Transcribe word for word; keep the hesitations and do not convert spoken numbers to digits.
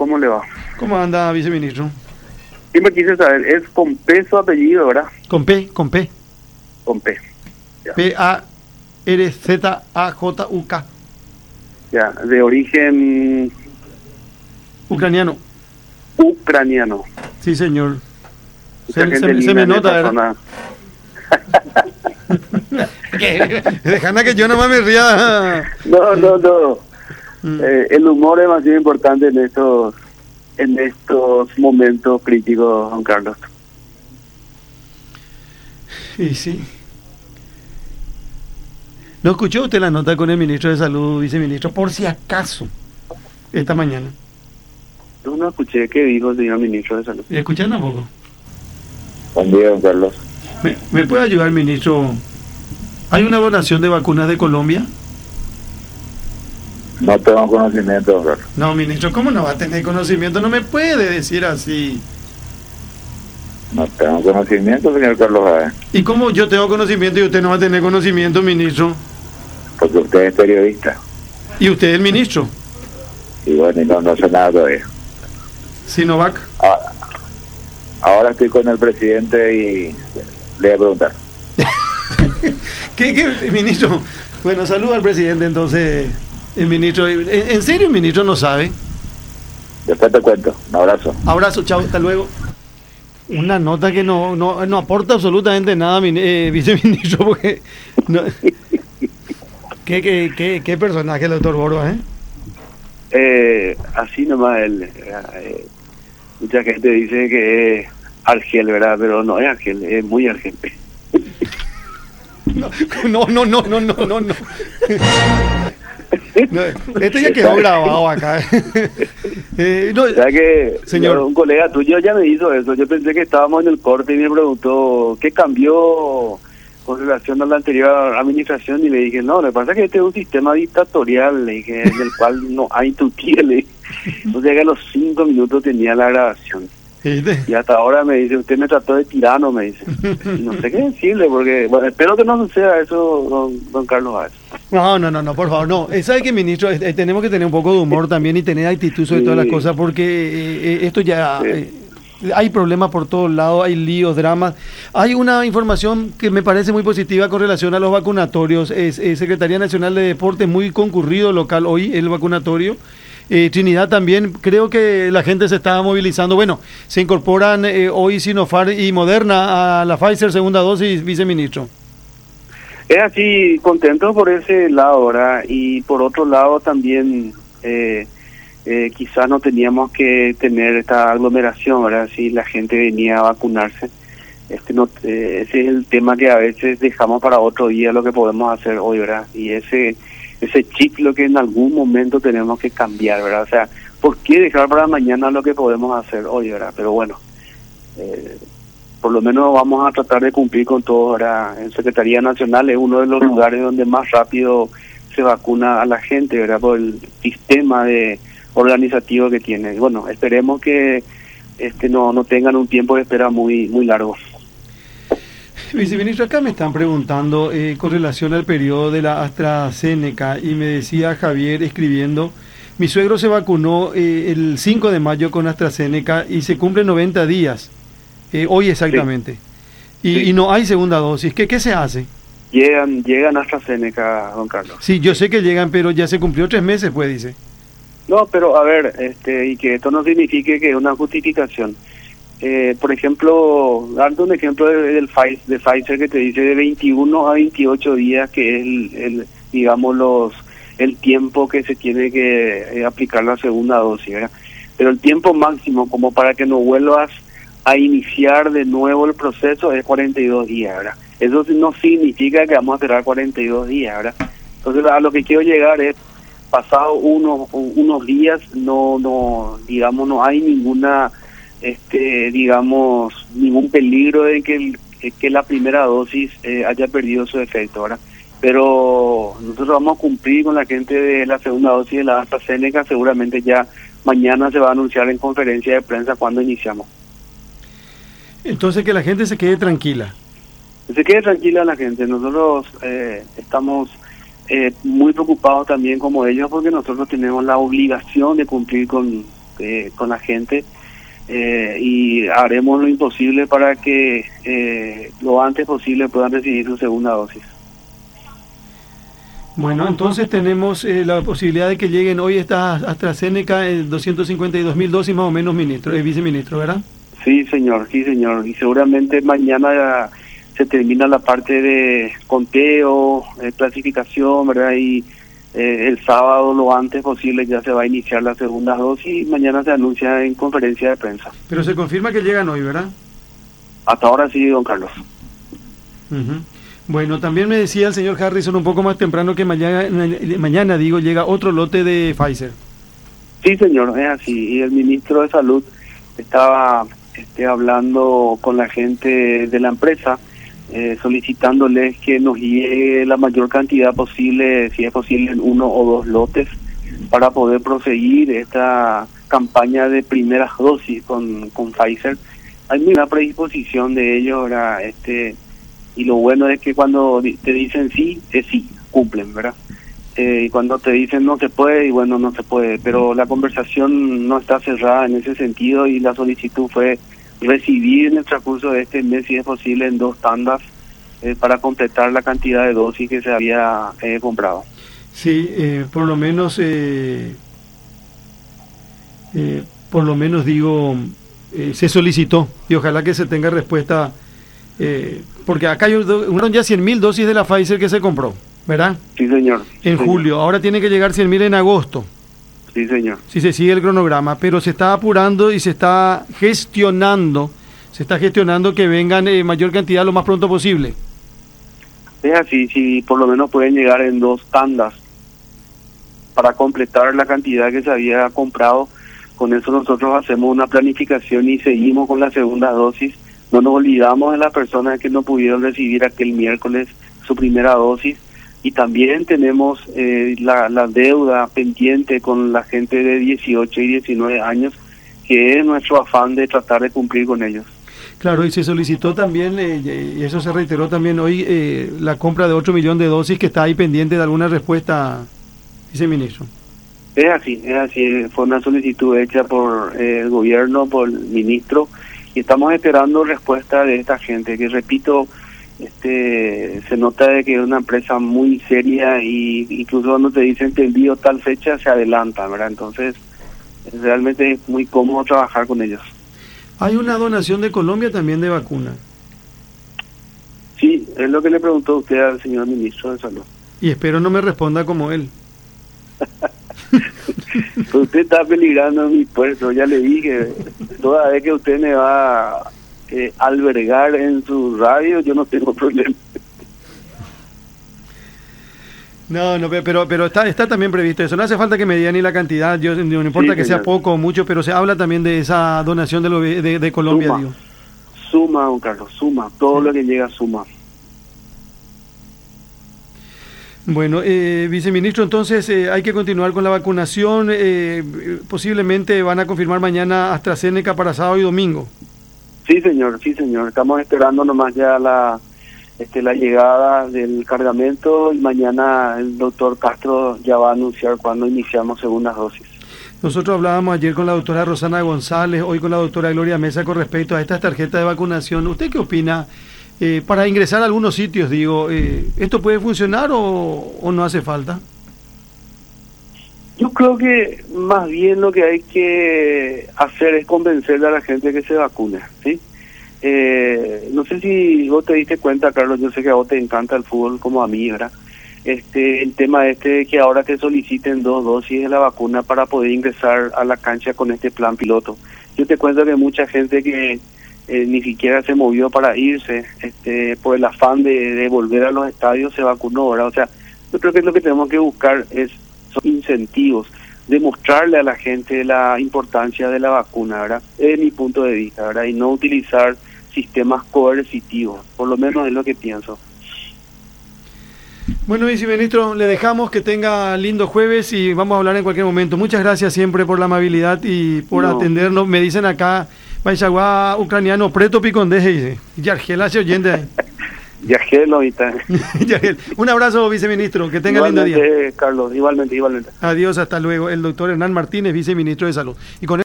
¿Cómo le va? ¿Cómo anda, viceministro? Siempre quise saber, ¿es con P su apellido, verdad? Con P, con P. Con P. P A R Z A J U K. Ya, de origen Ucraniano. ucraniano. Sí, señor. Mucha Se, gente se, linda se me en nota, esa ¿verdad? zona. Dejana que yo nomás me ría. No, no, no. Mm. Eh, el humor es más importante en estos, en estos momentos críticos, Juan Carlos. Sí, sí. ¿No escuchó usted la nota con el ministro de Salud, viceministro, por si acaso, esta mañana? Yo no escuché qué dijo el señor ministro de Salud. ¿Escuchan tampoco? Buen día, don Carlos. ¿Me, ¿Me puede ayudar, ministro? ¿Hay una donación de vacunas de Colombia? No tengo conocimiento, don Carlos. No, ministro, ¿cómo no va a tener conocimiento? No me puede decir así. No tengo conocimiento, señor Carlos Jaén. ¿Y cómo yo tengo conocimiento y usted no va a tener conocimiento, ministro? Porque usted es periodista. ¿Y usted es el ministro? Y bueno, y no, no sé nada todavía. Sinovac. Ah, ahora estoy con el presidente y le voy a preguntar. ¿Qué, qué, ministro? Bueno, saluda al presidente entonces, el ministro. ¿En, en serio el ministro no sabe? Después te cuento. Un abrazo. Abrazo, chao, hasta luego. Una nota que no no, no aporta absolutamente nada, eh, viceministro, porque... No, ¿qué, qué, qué, ¿Qué personaje el doctor Borba, eh? Eh, así nomás él. Eh, mucha gente dice que es Argel, ¿verdad? Pero no es Argel, es muy Argel. No, no, no, no, no, no, no. no. No, esto ya quedó grabado acá. eh, no, O sea que señor, un colega tuyo ya me hizo eso. Yo pensé que estábamos en el corte y me preguntó qué cambió con relación a la anterior administración y le dije, no, lo que pasa es que este es un sistema dictatorial, le dije, en el cual no hay tutía, le dije. O sea que a los cinco minutos tenía la grabación. Y hasta ahora me dice, usted me trató de tirano, me dice. Y no sé qué decirle, porque, bueno, espero que no suceda eso, don, don Carlos Jaén. No, no, no, no, por favor, no. ¿Sabe qué, ministro? Eh, tenemos que tener un poco de humor también y tener actitud sobre Sí. todas las cosas, porque eh, eh, esto ya... Sí. Eh, hay problemas por todos lados, hay líos, dramas. Hay una información que me parece muy positiva con relación a los vacunatorios. Es, es Secretaría Nacional de Deportes, muy concurrido local hoy, el vacunatorio. Eh, Trinidad también, creo que la gente se está movilizando. Bueno, se incorporan eh, hoy Sinopharm y Moderna a la Pfizer segunda dosis, viceministro. Es así, contento por ese lado, ¿verdad? Y por otro lado también, eh, eh, quizás no teníamos que tener esta aglomeración, ¿verdad? Si la gente venía a vacunarse. Este no, eh, ese es el tema que a veces dejamos para otro día, lo que podemos hacer hoy, ¿verdad? Y ese... ese chip lo que en algún momento tenemos que cambiar, ¿verdad? O sea, ¿por qué dejar para mañana lo que podemos hacer hoy, ¿verdad? Pero bueno, eh, por lo menos vamos a tratar de cumplir con todo, ¿verdad? En Secretaría Nacional es uno de los lugares donde más rápido se vacuna a la gente, ¿verdad? Por el sistema de organizativo que tiene. Y bueno, esperemos que este no no tengan un tiempo de espera muy muy largo. Viceministro, acá me están preguntando eh, con relación al periodo de la AstraZeneca y me decía Javier escribiendo, mi suegro se vacunó eh, el cinco de mayo con AstraZeneca y se cumplen noventa días, eh, hoy exactamente, sí. Y, Sí. y no hay segunda dosis. ¿Qué, qué se hace? Llegan llegan AstraZeneca, don Carlos. Sí, yo sé que llegan, pero ya se cumplió tres meses, pues dice. No, pero a ver, este y que esto no signifique que es una justificación. Eh, por ejemplo, dando un ejemplo de, del Pfizer, de Pfizer que te dice de veintiuno a veintiocho días, que es el, el digamos los el tiempo que se tiene que eh, aplicar la segunda dosis, ¿verdad? Pero el tiempo máximo como para que no vuelvas a iniciar de nuevo el proceso es cuarenta y dos días, ¿verdad? Eso no significa que vamos a esperar cuarenta y dos días, ¿verdad? Entonces a lo que quiero llegar es, pasado unos unos días, no no digamos no hay ninguna este digamos ningún peligro de que el, que la primera dosis eh, haya perdido su efecto, ¿verdad? Pero nosotros vamos a cumplir con la gente de la segunda dosis de la AstraZeneca, seguramente ya mañana se va a anunciar en conferencia de prensa cuando iniciamos. Entonces que la gente se quede tranquila. Se quede tranquila la gente, nosotros eh, estamos eh, muy preocupados también como ellos porque nosotros tenemos la obligación de cumplir con eh, con la gente eh, y haremos lo imposible para que eh, lo antes posible puedan recibir su segunda dosis. Bueno, entonces tenemos eh, la posibilidad de que lleguen hoy estas AstraZeneca, eh, doscientos cincuenta y dos mil dosis más o menos, ministro, eh, viceministro, ¿verdad? Sí, señor, sí, señor. Y seguramente mañana se termina la parte de conteo, eh, clasificación, ¿verdad? Y eh, el sábado, lo antes posible, ya se va a iniciar la segunda dosis y mañana se anuncia en conferencia de prensa. Pero se confirma que llegan hoy, ¿verdad? Hasta ahora sí, don Carlos. Uh-huh. Bueno, también me decía el señor Harrison un poco más temprano que mañana, mañana digo, llega otro lote de Pfizer. Sí, señor, es así. Y el ministro de Salud estaba este, hablando con la gente de la empresa, eh, solicitándoles que nos llegue la mayor cantidad posible, si es posible, en uno o dos lotes, para poder proseguir esta campaña de primeras dosis con, con Pfizer. Hay una predisposición de ellos, ahora, este... y lo bueno es que cuando te dicen sí, es sí, cumplen, ¿verdad? Eh, y cuando te dicen no se puede, y bueno, no se puede, pero la conversación no está cerrada en ese sentido y la solicitud fue recibir en el transcurso de este mes, si es posible, en dos tandas eh, para completar la cantidad de dosis que se había eh, comprado. Sí, eh, por lo menos, eh, eh, por lo menos digo, eh, se solicitó y ojalá que se tenga respuesta. Eh, porque acá hubo ya cien mil dosis de la Pfizer que se compró, ¿verdad? Sí, señor. En sí, julio, señor. Ahora tiene que llegar cien mil en agosto. Sí, señor. Si se sigue el cronograma, pero se está apurando y se está gestionando, se está gestionando que vengan en eh, mayor cantidad lo más pronto posible. Es así, si por lo menos pueden llegar en dos tandas para completar la cantidad que se había comprado. Con eso nosotros hacemos una planificación y seguimos con la segunda dosis. No nos olvidamos de las personas que no pudieron recibir aquel miércoles su primera dosis y también tenemos eh, la, la deuda pendiente con la gente de dieciocho y diecinueve años, que es nuestro afán de tratar de cumplir con ellos. Claro, y se solicitó también, eh, y eso se reiteró también hoy, eh, la compra de otro millón de dosis que está ahí pendiente de alguna respuesta, viceministro. Es así, es así, fue una solicitud hecha por eh, el gobierno, por el ministro, y estamos esperando respuesta de esta gente, que repito, este se nota de que es una empresa muy seria y incluso cuando te dicen que envío tal fecha se adelanta, ¿verdad? Entonces, realmente es muy cómodo trabajar con ellos. Hay una donación de Colombia también de vacuna. Sí, es lo que le preguntó usted al señor ministro de Salud. Y espero no me responda como él. Pues usted está peligrando en mi puesto, ya le dije, toda vez que usted me va a eh, albergar en su radio, yo no tengo problema. No, no, pero pero está está también previsto eso. No hace falta que me diga ni la cantidad, yo no importa sí, que señor. sea poco o mucho, pero se habla también de esa donación de, lo, de, de Colombia. Suma, digo. suma, don Carlos, suma, todo sí. Lo que llega suma. Bueno, eh, viceministro, entonces eh, hay que continuar con la vacunación. Eh, posiblemente van a confirmar mañana AstraZeneca para sábado y domingo. Sí, señor, sí, señor. Estamos esperando nomás ya la este, la llegada del cargamento y mañana el doctor Castro ya va a anunciar cuándo iniciamos segundas dosis. Nosotros hablábamos ayer con la doctora Rosana González, hoy con la doctora Gloria Mesa con respecto a estas tarjetas de vacunación. ¿Usted qué opina? Eh, para ingresar a algunos sitios, digo, eh, ¿esto puede funcionar o, o no hace falta? Yo creo que más bien lo que hay que hacer es convencerle a la gente que se vacune, ¿sí? Eh, no sé si vos te diste cuenta, Carlos, yo sé que a vos te encanta el fútbol como a mí, ¿verdad? Este, el tema este de que ahora te soliciten dos dosis de la vacuna para poder ingresar a la cancha con este plan piloto. Yo te cuento que mucha gente que Eh, ni siquiera se movió para irse, este, por el afán de, de volver a los estadios se vacunó, ¿verdad? O sea, yo creo que lo que tenemos que buscar es son incentivos, demostrarle a la gente la importancia de la vacuna, ¿verdad? Es mi punto de vista, ¿verdad? Y no utilizar sistemas coercitivos, por lo menos es lo que pienso. Bueno, viceministro, le dejamos que tenga lindo jueves y vamos a hablar en cualquier momento. Muchas gracias siempre por la amabilidad y por no. atendernos. Me dicen acá, Baixagua ucraniano, preto picondeje, dice. Yargel hace oyente. Yargel ahorita. Un abrazo, viceministro, que tenga lindo día. Carlos, igualmente, igualmente. Adiós, hasta luego. El doctor Hernán Martínez, viceministro de Salud. Y con